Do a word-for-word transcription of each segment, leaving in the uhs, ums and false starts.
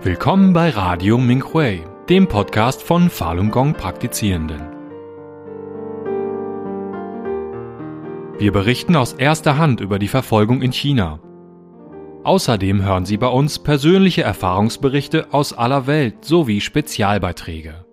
Willkommen bei Radio Minhui, dem Podcast von Falun Gong Praktizierenden. Wir berichten aus erster Hand über die Verfolgung in China. Außerdem hören Sie bei uns persönliche Erfahrungsberichte aus aller Welt sowie Spezialbeiträge.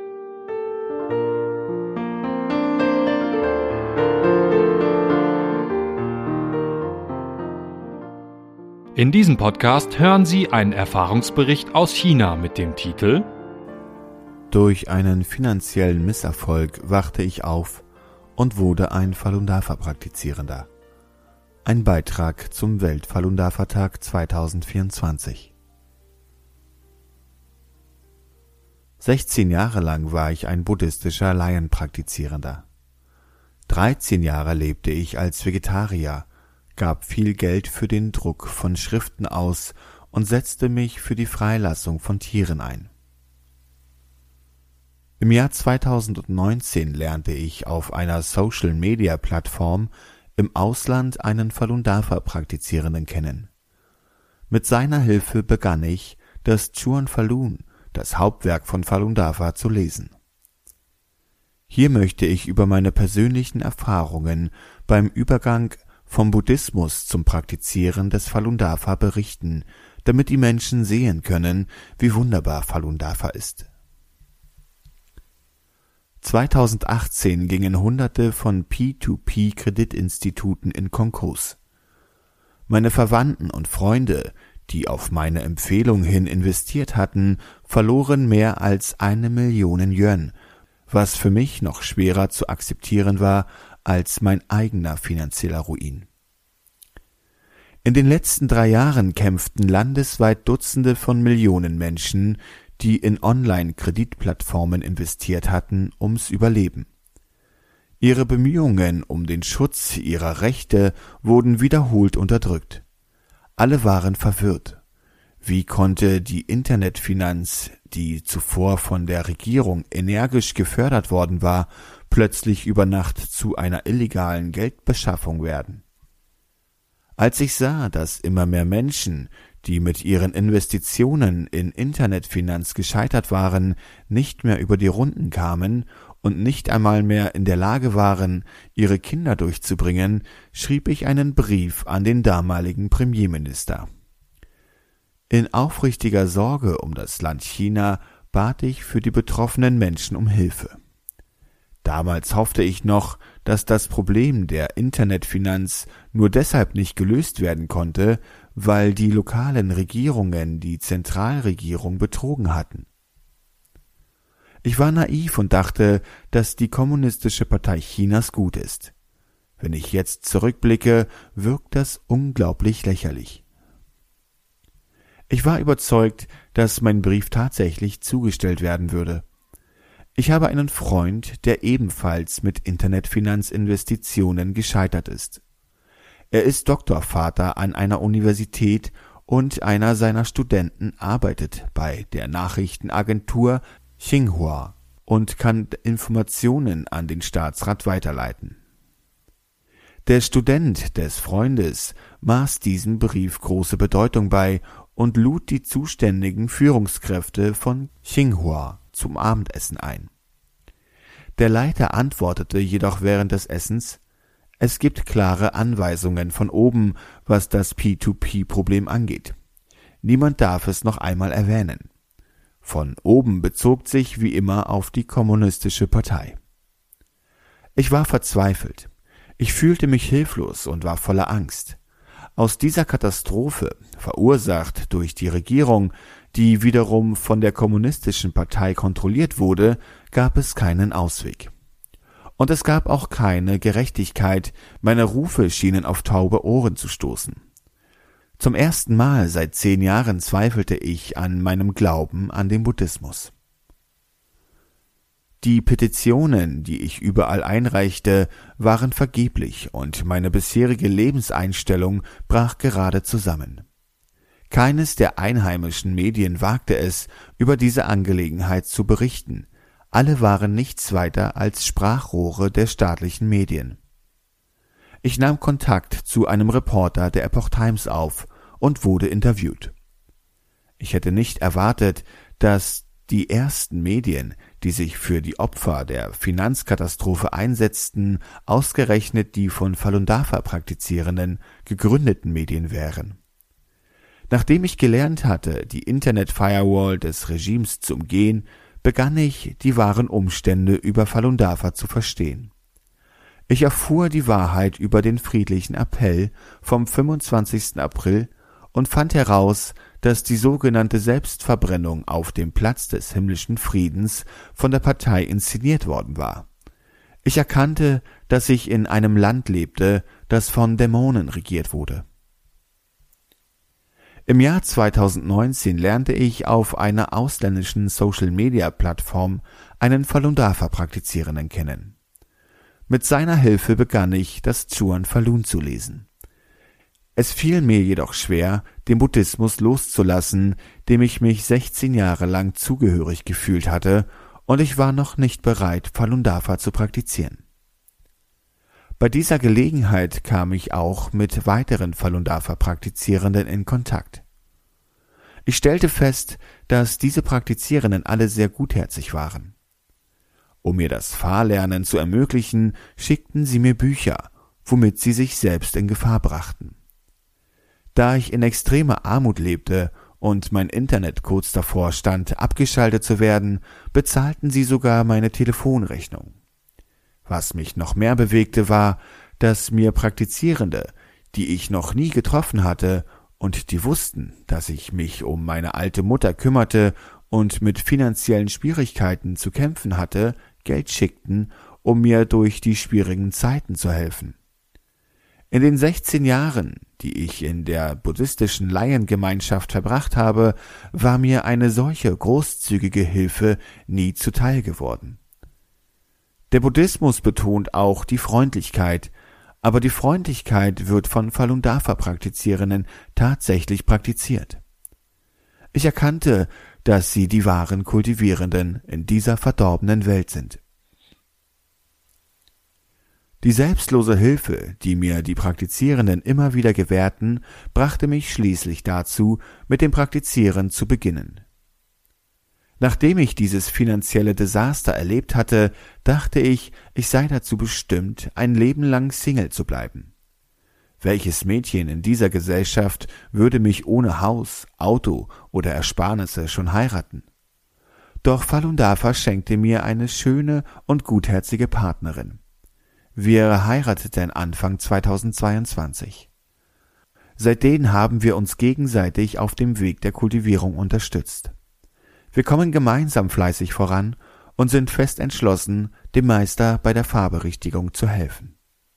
In diesem Podcast hören Sie einen Erfahrungsbericht aus China mit dem Titel Durch einen finanziellen Misserfolg wachte ich auf und wurde ein Falun Dafa-Praktizierender. Ein Beitrag zum Welt-Falun Dafa-Tag zweitausendvierundzwanzig. sechzehn Jahre lang war ich ein buddhistischer Laienpraktizierender. dreizehn Jahre lebte ich als Vegetarier, gab viel Geld für den Druck von Schriften aus und setzte mich für die Freilassung von Tieren ein. Im Jahr zweitausendneunzehn lernte ich auf einer Social-Media-Plattform im Ausland einen Falun Dafa-Praktizierenden kennen. Mit seiner Hilfe begann ich, das Chuan Falun, das Hauptwerk von Falun Dafa, zu lesen. Hier möchte ich über meine persönlichen Erfahrungen beim Übergang vom Buddhismus zum Praktizieren des Falun Dafa berichten, damit die Menschen sehen können, wie wunderbar Falun Dafa ist. zweitausendachtzehn gingen Hunderte von P zwei P-Kreditinstituten in Konkurs. Meine Verwandten und Freunde, die auf meine Empfehlung hin investiert hatten, verloren mehr als eine Million Yuan, was für mich noch schwerer zu akzeptieren war als mein eigener finanzieller Ruin. In den letzten drei Jahren kämpften landesweit Dutzende von Millionen Menschen, die in Online-Kreditplattformen investiert hatten, ums Überleben. Ihre Bemühungen um den Schutz ihrer Rechte wurden wiederholt unterdrückt. Alle waren verwirrt. Wie konnte die Internetfinanz, die zuvor von der Regierung energisch gefördert worden war, plötzlich über Nacht zu einer illegalen Geldbeschaffung werden? Als ich sah, dass immer mehr Menschen, die mit ihren Investitionen in Internetfinanz gescheitert waren, nicht mehr über die Runden kamen und nicht einmal mehr in der Lage waren, ihre Kinder durchzubringen, schrieb ich einen Brief an den damaligen Premierminister. In aufrichtiger Sorge um das Land China bat ich für die betroffenen Menschen um Hilfe. Damals hoffte ich noch, dass das Problem der Internetfinanz nur deshalb nicht gelöst werden konnte, weil die lokalen Regierungen die Zentralregierung betrogen hatten. Ich war naiv und dachte, dass die Kommunistische Partei Chinas gut ist. Wenn ich jetzt zurückblicke, wirkt das unglaublich lächerlich. Ich war überzeugt, dass mein Brief tatsächlich zugestellt werden würde. Ich habe einen Freund, der ebenfalls mit Internetfinanzinvestitionen gescheitert ist. Er ist Doktorvater an einer Universität und einer seiner Studenten arbeitet bei der Nachrichtenagentur Xinhua und kann Informationen an den Staatsrat weiterleiten. Der Student des Freundes maß diesem Brief große Bedeutung bei und lud die zuständigen Führungskräfte von Xinhua zum Abendessen ein. Der Leiter antwortete jedoch während des Essens: Es gibt klare Anweisungen von oben, was das P zwei P-Problem angeht. Niemand darf es noch einmal erwähnen. Von oben bezog sich wie immer auf die Kommunistische Partei. Ich war verzweifelt. Ich fühlte mich hilflos und war voller Angst. Aus dieser Katastrophe, verursacht durch die Regierung, die wiederum von der Kommunistischen Partei kontrolliert wurde, gab es keinen Ausweg. Und es gab auch keine Gerechtigkeit, meine Rufe schienen auf taube Ohren zu stoßen. Zum ersten Mal seit zehn Jahren zweifelte ich an meinem Glauben an den Buddhismus. Die Petitionen, die ich überall einreichte, waren vergeblich und meine bisherige Lebenseinstellung brach gerade zusammen. Keines der einheimischen Medien wagte es, über diese Angelegenheit zu berichten. Alle waren nichts weiter als Sprachrohre der staatlichen Medien. Ich nahm Kontakt zu einem Reporter der Epoch Times auf und wurde interviewt. Ich hätte nicht erwartet, dass die ersten Medien, die sich für die Opfer der Finanzkatastrophe einsetzten, ausgerechnet die von Falun Dafa praktizierenden, gegründeten Medien wären. Nachdem ich gelernt hatte, die Internet-Firewall des Regimes zu umgehen, begann ich, die wahren Umstände über Falun Dafa zu verstehen. Ich erfuhr die Wahrheit über den friedlichen Appell vom fünfundzwanzigsten April und fand heraus, dass die sogenannte Selbstverbrennung auf dem Platz des himmlischen Friedens von der Partei inszeniert worden war. Ich erkannte, dass ich in einem Land lebte, das von Dämonen regiert wurde. Im Jahr zweitausendneunzehn lernte ich auf einer ausländischen Social-Media-Plattform einen Falun Dafa-Praktizierenden kennen. Mit seiner Hilfe begann ich, das Chuan Falun zu lesen. Es fiel mir jedoch schwer, den Buddhismus loszulassen, dem ich mich sechzehn Jahre lang zugehörig gefühlt hatte, und ich war noch nicht bereit, Falun Dafa zu praktizieren. Bei dieser Gelegenheit kam ich auch mit weiteren Falun Dafa-Praktizierenden in Kontakt. Ich stellte fest, dass diese Praktizierenden alle sehr gutherzig waren. Um mir das Fahrlernen zu ermöglichen, schickten sie mir Bücher, womit sie sich selbst in Gefahr brachten. Da ich in extremer Armut lebte und mein Internet kurz davor stand, abgeschaltet zu werden, bezahlten sie sogar meine Telefonrechnung. Was mich noch mehr bewegte, war, dass mir Praktizierende, die ich noch nie getroffen hatte und die wussten, dass ich mich um meine alte Mutter kümmerte und mit finanziellen Schwierigkeiten zu kämpfen hatte, Geld schickten, um mir durch die schwierigen Zeiten zu helfen. In den sechzehn Jahren, die ich in der buddhistischen Laiengemeinschaft verbracht habe, war mir eine solche großzügige Hilfe nie zuteil geworden. Der Buddhismus betont auch die Freundlichkeit, aber die Freundlichkeit wird von Falun Dafa-Praktizierenden tatsächlich praktiziert. Ich erkannte, dass sie die wahren Kultivierenden in dieser verdorbenen Welt sind. Die selbstlose Hilfe, die mir die Praktizierenden immer wieder gewährten, brachte mich schließlich dazu, mit dem Praktizieren zu beginnen. Nachdem ich dieses finanzielle Desaster erlebt hatte, dachte ich, ich sei dazu bestimmt, ein Leben lang Single zu bleiben. Welches Mädchen in dieser Gesellschaft würde mich ohne Haus, Auto oder Ersparnisse schon heiraten? Doch Falun Dafa schenkte mir eine schöne und gutherzige Partnerin. Wir heirateten Anfang zweitausendzweiundzwanzig. Seitdem haben wir uns gegenseitig auf dem Weg der Kultivierung unterstützt. Wir kommen gemeinsam fleißig voran und sind fest entschlossen, dem Meister bei der Fahrberichtigung zu helfen.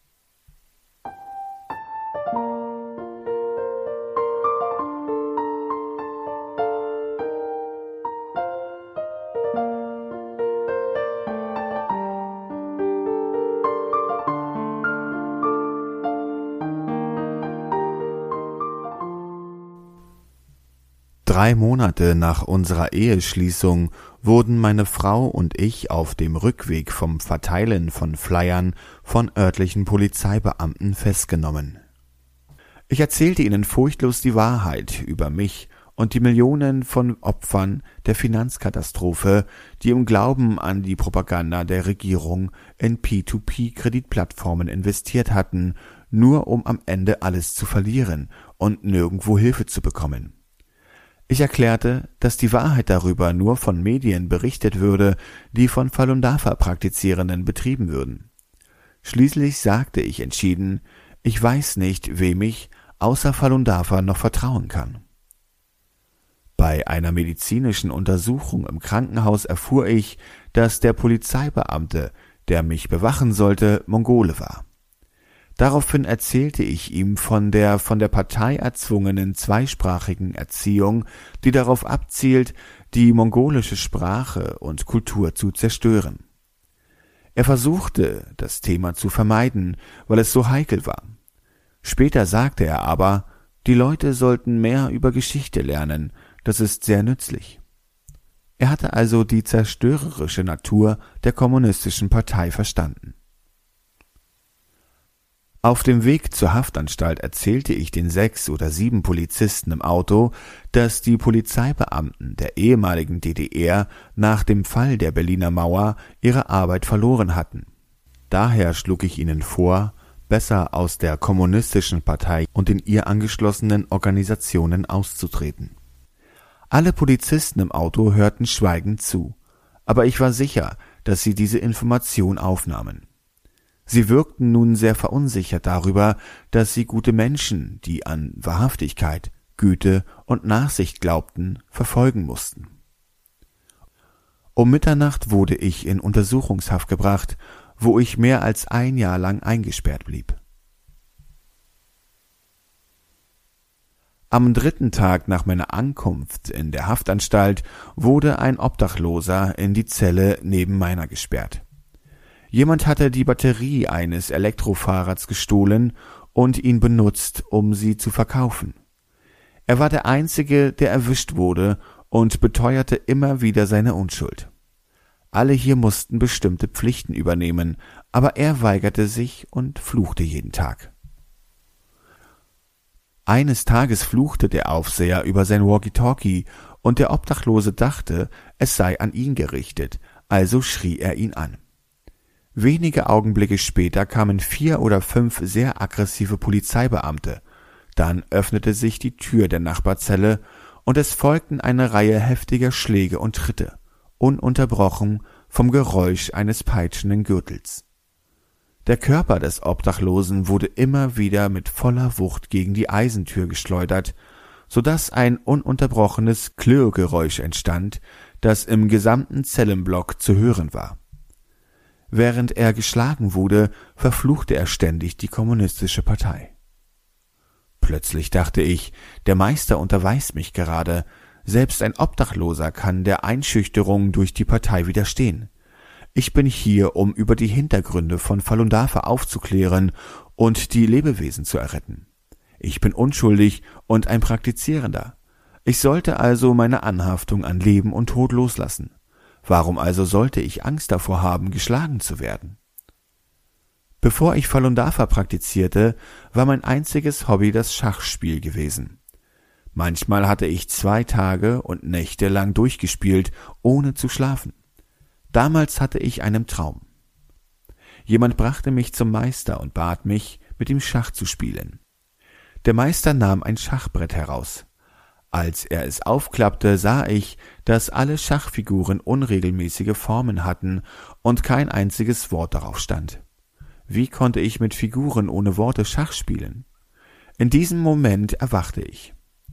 Drei Monate nach unserer Eheschließung wurden meine Frau und ich auf dem Rückweg vom Verteilen von Flyern von örtlichen Polizeibeamten festgenommen. Ich erzählte ihnen furchtlos die Wahrheit über mich und die Millionen von Opfern der Finanzkatastrophe, die im Glauben an die Propaganda der Regierung in P zwei P-Kreditplattformen investiert hatten, nur um am Ende alles zu verlieren und nirgendwo Hilfe zu bekommen. Ich erklärte, dass die Wahrheit darüber nur von Medien berichtet würde, die von Falun Dafa-Praktizierenden betrieben würden. Schließlich sagte ich entschieden, ich weiß nicht, wem ich außer Falun Dafa noch vertrauen kann. Bei einer medizinischen Untersuchung im Krankenhaus erfuhr ich, dass der Polizeibeamte, der mich bewachen sollte, Mongole war. Daraufhin erzählte ich ihm von der von der Partei erzwungenen zweisprachigen Erziehung, die darauf abzielt, die mongolische Sprache und Kultur zu zerstören. Er versuchte, das Thema zu vermeiden, weil es so heikel war. Später sagte er aber, die Leute sollten mehr über Geschichte lernen, das ist sehr nützlich. Er hatte also die zerstörerische Natur der kommunistischen Partei verstanden. Auf dem Weg zur Haftanstalt erzählte ich den sechs oder sieben Polizisten im Auto, dass die Polizeibeamten der ehemaligen D D R nach dem Fall der Berliner Mauer ihre Arbeit verloren hatten. Daher schlug ich ihnen vor, besser aus der Kommunistischen Partei und den ihr angeschlossenen Organisationen auszutreten. Alle Polizisten im Auto hörten schweigend zu, aber ich war sicher, dass sie diese Information aufnahmen. Sie wirkten nun sehr verunsichert darüber, dass sie gute Menschen, die an Wahrhaftigkeit, Güte und Nachsicht glaubten, verfolgen mussten. Um Mitternacht wurde ich in Untersuchungshaft gebracht, wo ich mehr als ein Jahr lang eingesperrt blieb. Am dritten Tag nach meiner Ankunft in der Haftanstalt wurde ein Obdachloser in die Zelle neben meiner gesperrt. Jemand hatte die Batterie eines Elektrofahrrads gestohlen und ihn benutzt, um sie zu verkaufen. Er war der Einzige, der erwischt wurde und beteuerte immer wieder seine Unschuld. Alle hier mussten bestimmte Pflichten übernehmen, aber er weigerte sich und fluchte jeden Tag. Eines Tages fluchte der Aufseher über sein Walkie-Talkie und der Obdachlose dachte, es sei an ihn gerichtet, also schrie er ihn an. Wenige Augenblicke später kamen vier oder fünf sehr aggressive Polizeibeamte. Dann öffnete sich die Tür der Nachbarzelle und es folgten eine Reihe heftiger Schläge und Tritte, ununterbrochen vom Geräusch eines peitschenden Gürtels. Der Körper des Obdachlosen wurde immer wieder mit voller Wucht gegen die Eisentür geschleudert, so dass ein ununterbrochenes Klirrgeräusch entstand, das im gesamten Zellenblock zu hören war. Während er geschlagen wurde, verfluchte er ständig die Kommunistische Partei. Plötzlich dachte ich, der Meister unterweist mich gerade. Selbst ein Obdachloser kann der Einschüchterung durch die Partei widerstehen. Ich bin hier, um über die Hintergründe von Falun Dafa aufzuklären und die Lebewesen zu erretten. Ich bin unschuldig und ein Praktizierender. Ich sollte also meine Anhaftung an Leben und Tod loslassen. Warum also sollte ich Angst davor haben, geschlagen zu werden? Bevor ich Falun Dafa praktizierte, war mein einziges Hobby das Schachspiel gewesen. Manchmal hatte ich zwei Tage und Nächte lang durchgespielt, ohne zu schlafen. Damals hatte ich einen Traum. Jemand brachte mich zum Meister und bat mich, mit ihm Schach zu spielen. Der Meister nahm ein Schachbrett heraus. Als er es aufklappte, sah ich, dass alle Schachfiguren unregelmäßige Formen hatten und kein einziges Wort darauf stand. Wie konnte ich mit Figuren ohne Worte Schach spielen? In diesem Moment erwachte ich.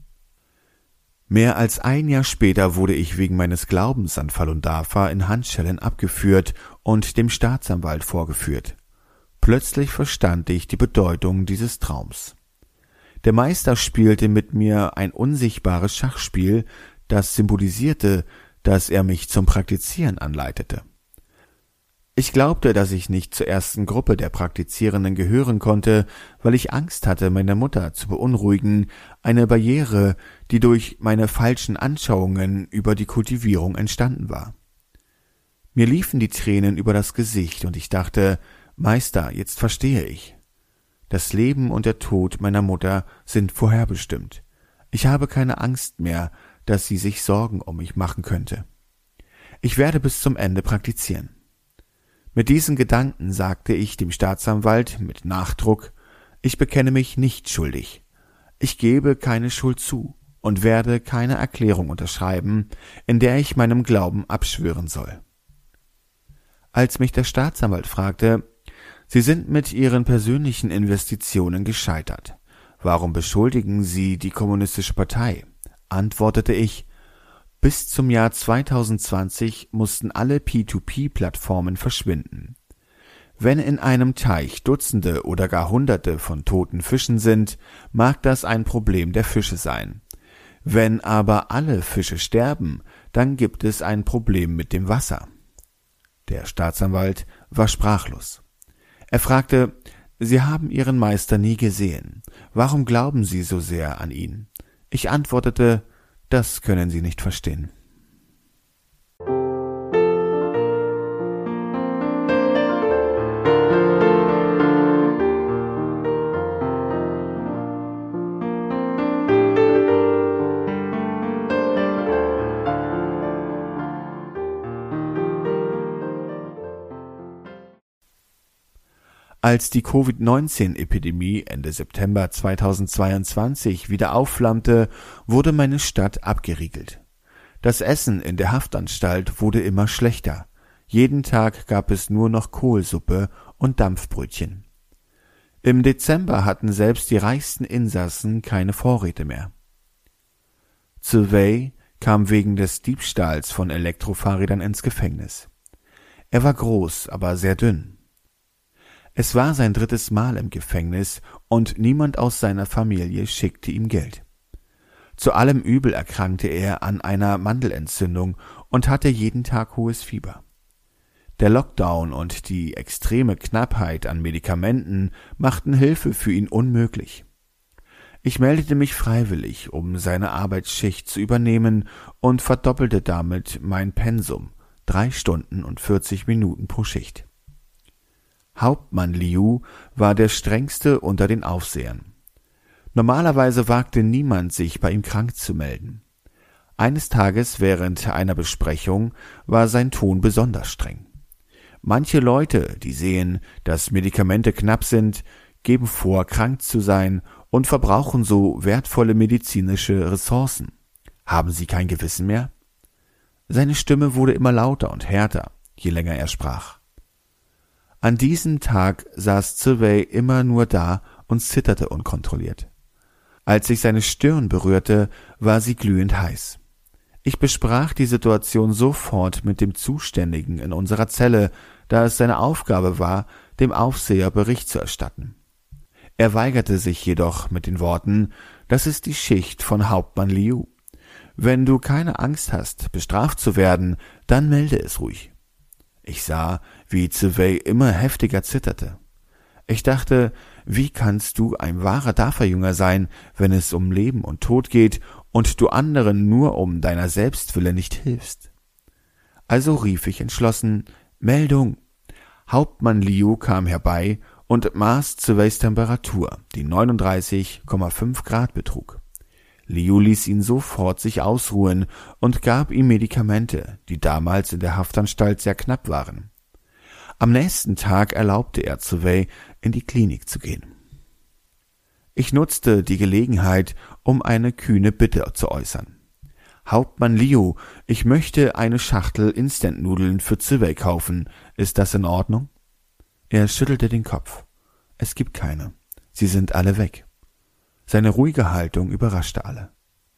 Mehr als ein Jahr später wurde ich wegen meines Glaubens an Falun Dafa in Handschellen abgeführt und dem Staatsanwalt vorgeführt. Plötzlich verstand ich die Bedeutung dieses Traums. Der Meister spielte mit mir ein unsichtbares Schachspiel, das symbolisierte, dass er mich zum Praktizieren anleitete. Ich glaubte, dass ich nicht zur ersten Gruppe der Praktizierenden gehören konnte, weil ich Angst hatte, meine Mutter zu beunruhigen, eine Barriere, die durch meine falschen Anschauungen über die Kultivierung entstanden war. Mir liefen die Tränen über das Gesicht und ich dachte, Meister, jetzt verstehe ich. Das Leben und der Tod meiner Mutter sind vorherbestimmt. Ich habe keine Angst mehr, dass sie sich Sorgen um mich machen könnte. Ich werde bis zum Ende praktizieren. Mit diesen Gedanken sagte ich dem Staatsanwalt mit Nachdruck, ich bekenne mich nicht schuldig. Ich gebe keine Schuld zu und werde keine Erklärung unterschreiben, in der ich meinem Glauben abschwören soll. Als mich der Staatsanwalt fragte, Sie sind mit Ihren persönlichen Investitionen gescheitert. Warum beschuldigen Sie die Kommunistische Partei? Antwortete ich, bis zum Jahr zweitausendzwanzig mussten alle P zwei P-Plattformen verschwinden. Wenn in einem Teich Dutzende oder gar Hunderte von toten Fischen sind, mag das ein Problem der Fische sein. Wenn aber alle Fische sterben, dann gibt es ein Problem mit dem Wasser. Der Staatsanwalt war sprachlos. Er fragte, Sie haben Ihren Meister nie gesehen. Warum glauben Sie so sehr an ihn? Ich antwortete, das können Sie nicht verstehen. Als die Covid neunzehn Epidemie Ende September zweitausendzweiundzwanzig wieder aufflammte, wurde meine Stadt abgeriegelt. Das Essen in der Haftanstalt wurde immer schlechter. Jeden Tag gab es nur noch Kohlsuppe und Dampfbrötchen. Im Dezember hatten selbst die reichsten Insassen keine Vorräte mehr. Zivey kam wegen des Diebstahls von Elektrofahrrädern ins Gefängnis. Er war groß, aber sehr dünn. Es war sein drittes Mal im Gefängnis und niemand aus seiner Familie schickte ihm Geld. Zu allem Übel erkrankte er an einer Mandelentzündung und hatte jeden Tag hohes Fieber. Der Lockdown und die extreme Knappheit an Medikamenten machten Hilfe für ihn unmöglich. Ich meldete mich freiwillig, um seine Arbeitsschicht zu übernehmen und verdoppelte damit mein Pensum, drei Stunden und vierzig Minuten pro Schicht. Hauptmann Liu war der strengste unter den Aufsehern. Normalerweise wagte niemand, sich bei ihm krank zu melden. Eines Tages während einer Besprechung war sein Ton besonders streng. Manche Leute, die sehen, dass Medikamente knapp sind, geben vor, krank zu sein und verbrauchen so wertvolle medizinische Ressourcen. Haben sie kein Gewissen mehr? Seine Stimme wurde immer lauter und härter, je länger er sprach. An diesem Tag saß Zivey immer nur da und zitterte unkontrolliert. Als ich seine Stirn berührte, war sie glühend heiß. Ich besprach die Situation sofort mit dem Zuständigen in unserer Zelle, da es seine Aufgabe war, dem Aufseher Bericht zu erstatten. Er weigerte sich jedoch mit den Worten, das ist die Schicht von Hauptmann Liu. Wenn du keine Angst hast, bestraft zu werden, dann melde es ruhig. Ich sah, wie Zivey immer heftiger zitterte. Ich dachte, wie kannst du ein wahrer Dafa-Jünger sein, wenn es um Leben und Tod geht und du anderen nur um deiner Selbstwille nicht hilfst? Also rief ich entschlossen, Meldung! Hauptmann Liu kam herbei und maß Ziveys Temperatur, die neununddreißig Komma fünf Grad betrug. Liu ließ ihn sofort sich ausruhen und gab ihm Medikamente, die damals in der Haftanstalt sehr knapp waren. Am nächsten Tag erlaubte er Zivey, in die Klinik zu gehen. Ich nutzte die Gelegenheit, um eine kühne Bitte zu äußern. Hauptmann Liu, ich möchte eine Schachtel Instant-Nudeln für Zivey kaufen. Ist das in Ordnung? Er schüttelte den Kopf. Es gibt keine. Sie sind alle weg. Seine ruhige Haltung überraschte alle.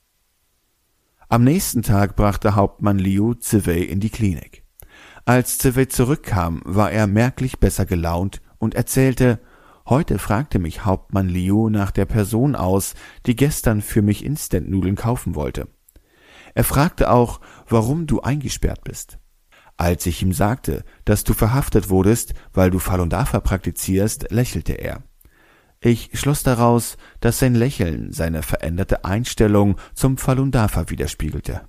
Am nächsten Tag brachte Hauptmann Liu Zivey in die Klinik. Als Zivey zurückkam, war er merklich besser gelaunt und erzählte, heute fragte mich Hauptmann Liu nach der Person aus, die gestern für mich Instant-Nudeln kaufen wollte. Er fragte auch, warum du eingesperrt bist. Als ich ihm sagte, dass du verhaftet wurdest, weil du Falun Dafa praktizierst, lächelte er. Ich schloss daraus, dass sein Lächeln seine veränderte Einstellung zum Falun Dafa widerspiegelte.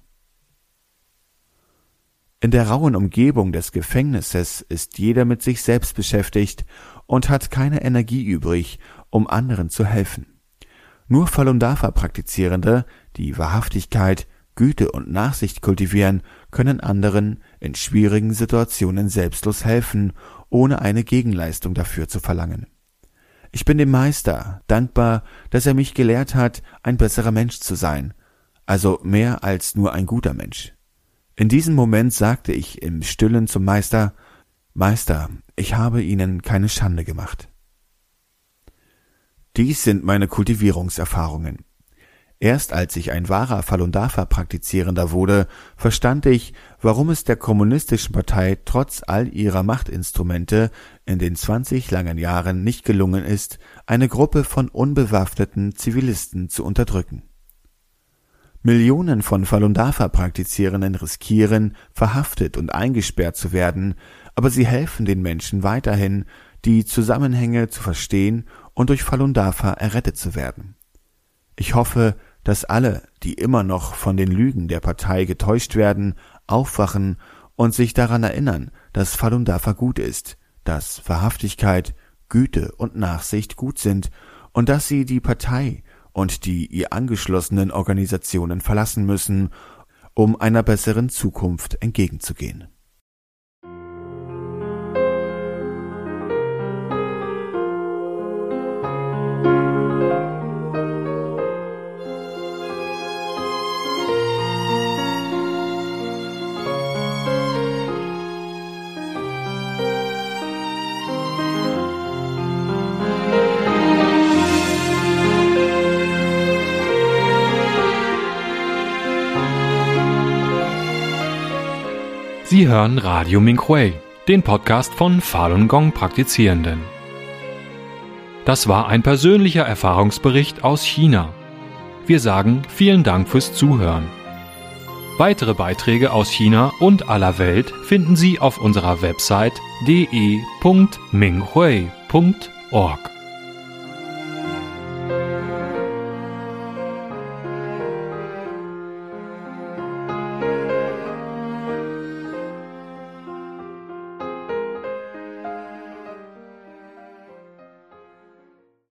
In der rauen Umgebung des Gefängnisses ist jeder mit sich selbst beschäftigt und hat keine Energie übrig, um anderen zu helfen. Nur Falun Dafa Praktizierende, die Wahrhaftigkeit, Güte und Nachsicht kultivieren, können anderen in schwierigen Situationen selbstlos helfen, ohne eine Gegenleistung dafür zu verlangen. Ich bin dem Meister dankbar, dass er mich gelehrt hat, ein besserer Mensch zu sein, also mehr als nur ein guter Mensch. In diesem Moment sagte ich im Stillen zum Meister, Meister, ich habe Ihnen keine Schande gemacht. Dies sind meine Kultivierungserfahrungen. Erst als ich ein wahrer Falun Dafa Praktizierender wurde, verstand ich, warum es der kommunistischen Partei trotz all ihrer Machtinstrumente in den zwanzig langen Jahren nicht gelungen ist, eine Gruppe von unbewaffneten Zivilisten zu unterdrücken. Millionen von Falun Dafa Praktizierenden riskieren, verhaftet und eingesperrt zu werden, aber sie helfen den Menschen weiterhin, die Zusammenhänge zu verstehen und durch Falun Dafa errettet zu werden. Ich hoffe, dass alle, die immer noch von den Lügen der Partei getäuscht werden, aufwachen und sich daran erinnern, dass Falun Dafa gut ist, dass Wahrhaftigkeit, Güte und Nachsicht gut sind und dass sie die Partei und die ihr angeschlossenen Organisationen verlassen müssen, um einer besseren Zukunft entgegenzugehen. Sie hören Radio Minhui, den Podcast von Falun Gong Praktizierenden. Das war ein persönlicher Erfahrungsbericht aus China. Wir sagen vielen Dank fürs Zuhören. Weitere Beiträge aus China und aller Welt finden Sie auf unserer Website d e punkt minghui punkt org.